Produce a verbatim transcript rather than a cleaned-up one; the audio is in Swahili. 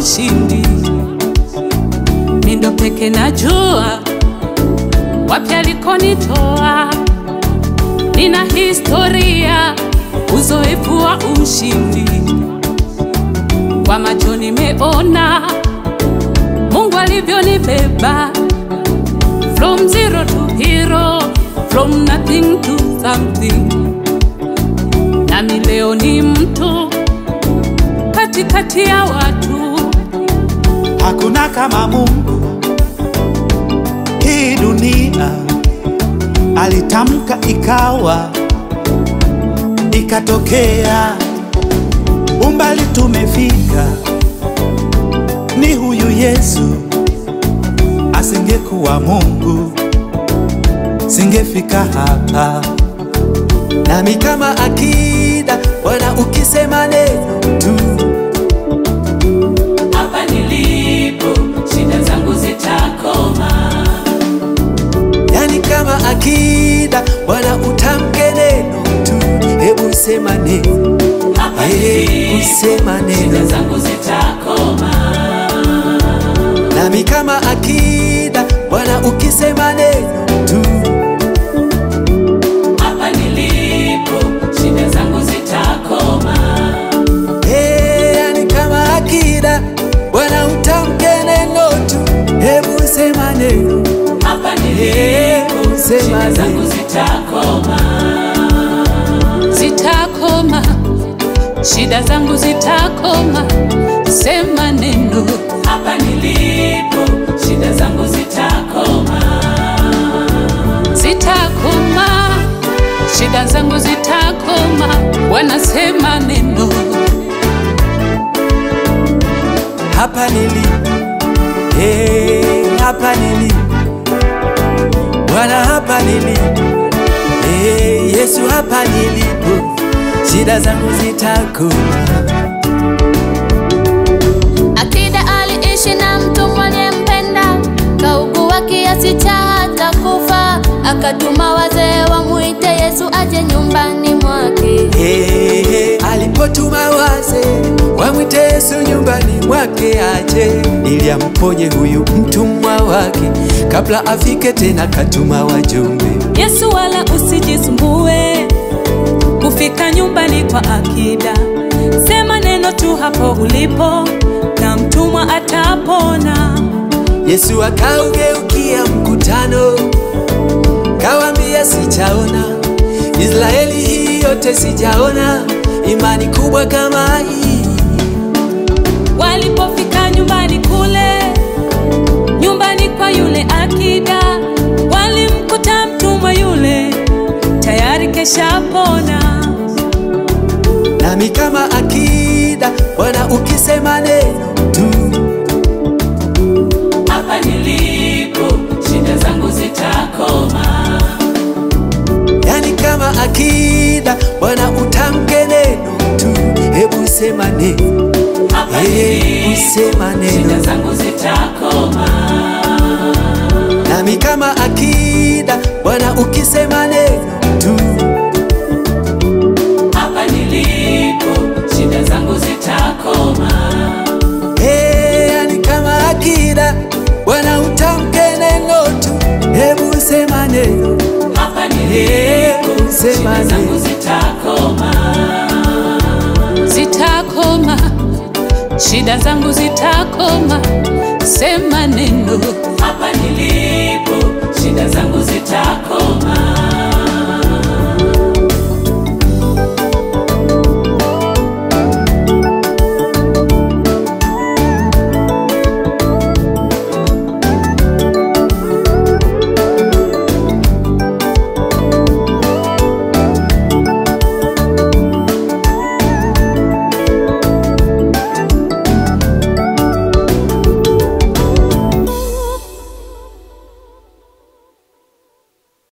ushindi. Mindo peke najua wapi alikonitoa. Nina historia, uzoefu wa ushindi. Kwa macho nimeona Mungu alivyonibeba. From zero to hero, from nothing to something. Nami leo ni mtu katikati ya watu. Hakuna kama Mungu hii dunia, alitamka ikawa, ikatokea. Umbali tumefika, ni huyu Yesu. Asingekuwa Mungu singefika hapa. Nami kama akida, Bwana ukisema neno tu, hapa nilipo shida zangu zitakoma. Yani kama akida, Bwana utamke neno tu. Hebu sema neno, hapa nilipo sema neno, shida zangu zitakoma. Nami kama akida, Bwana ukisema neno tu, hapa nilipo shida zangu zitakoma. Hey, yani kama akida, Bwana utamke neno tu. Hebu sema neno, hapa nilipo shida zangu zitakoma. Zitakoma, shida zangu zitakoma. Sema neno, hapa nilipo shida zangu zitakoma. Zitakoma, shida zangu zitakoma. Wanasema neno, hapa nilipo, hey, hapa nilipo, Bwana hapa nilipo, hey, Yesu hapa nilipo, shida zangu zitakoma. Akida aliishi na mtu mwenye mpenda, kaugua kiasi cha hata kufa. Akatuma wazee wamuite Yesu aje nyumbani mwake. Hey, hey, alipotuma wazee wamuite Yesu nyumbani mwake aje, ili amponye huyu mtumwa wake. Kabla afike tena katuma wajumbe. Yesu wala usijisumbue kufika nyumbani kwa akida. Sema neno tu hapo ulipo na mtumwa atapona. Yesu akaugeukia mkutano, kawambia sijaona Israeli hii yote, sijaona imani kubwa kama hii. Walipofika nyumbani kule, nyumbani kwa yule akida, walimkuta mtumwa yule tayari keshapona. Nami kama akida, Bwana ukisema neno tu, hapa nilipo shida zangu zitakoma. Yani kama akida, Bwana utamke neno tu. Hebu sema neno, hapa hebu sema neno, shida zangu zitakoma. Nami kama akida, Bwana ukisema neno tu, hapa nilipo shida zangu zitakoma. hey, yani kama akida, Bwana utamke neno tu. Hebu sema neno, hapa nilipo shida zangu zitakoma. Zitakoma, shida zangu zitakoma. Sema neno, hapa nilipo shida zangu zitakoma.